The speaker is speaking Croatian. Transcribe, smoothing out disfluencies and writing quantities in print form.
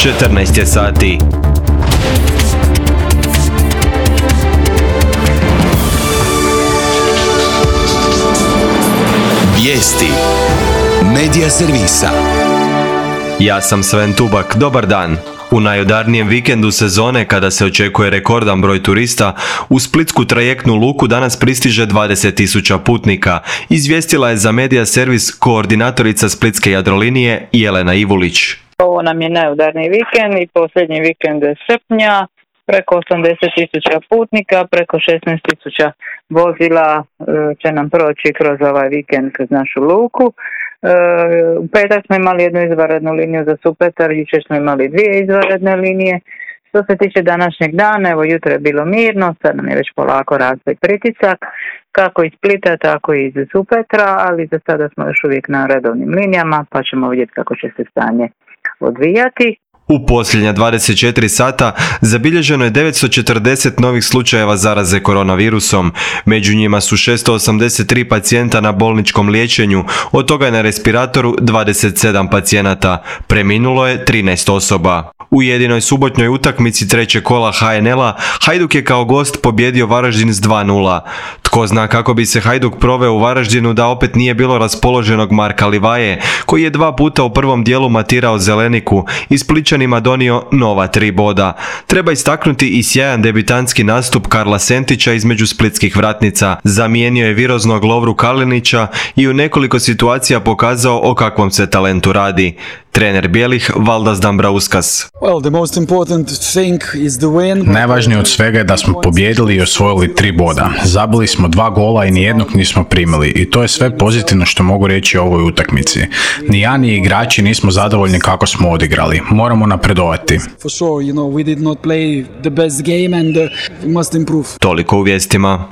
14 je sati. Vijesti Medija servisa. Ja sam Sven Tubak, dobar dan. U najudarnijem vikendu sezone, kada se očekuje rekordan broj turista, u splitsku trajektnu luku danas pristiže 20.000 putnika, izvijestila je za Medija servis koordinatorica Splitske Jadrolinije Jelena Ivulić. Ovo nam je najudarniji vikend i posljednji vikend srpnja. Preko 80.000 putnika, preko 16.000 vozila će nam proći kroz ovaj vikend kroz našu luku. U petak smo imali jednu izvanrednu liniju za Supetar, jučer smo imali 2 izvanredne linije. Što se tiče današnjeg dana, evo jutro je bilo mirno, sad nam je već polako raste pritisak, kako iz Splita, tako i iz Supetra, ali za sada smo još uvijek na redovnim linijama, pa ćemo vidjeti kako će se stanje odvijati. U posljednja 24 sata zabilježeno je 940 novih slučajeva zaraze koronavirusom. Među njima su 683 pacijenta na bolničkom liječenju, od toga je na respiratoru 27 pacijenata. Preminulo je 13 osoba. U jedinoj subotnjoj utakmici trećeg kola HNL-a Hajduk je kao gost pobjedio Varaždin s 2:0. Tko zna kako bi se Hajduk proveo u Varaždinu da opet nije bilo raspoloženog Marka Livaje, koji je 2 puta u prvom dijelu matirao Zeleniku i Splićanima donio nova 3 boda. Treba istaknuti i sjajan debitanski nastup Karla Sentića između splitskih vratnica. Zamijenio je viroznog Lovru Kalinića i u nekoliko situacija pokazao o kakvom se talentu radi. Trener bijelih Valdas Dambrauskas. Najvažnije od svega je da smo pobijedili i osvojili 3 boda. Zabili smo 2 gola i nijednog nismo primili i to je sve pozitivno što mogu reći o ovoj utakmici. Ni ja ni igrači nismo zadovoljni kako smo odigrali. Moramo napredovati. Toliko u vijestima.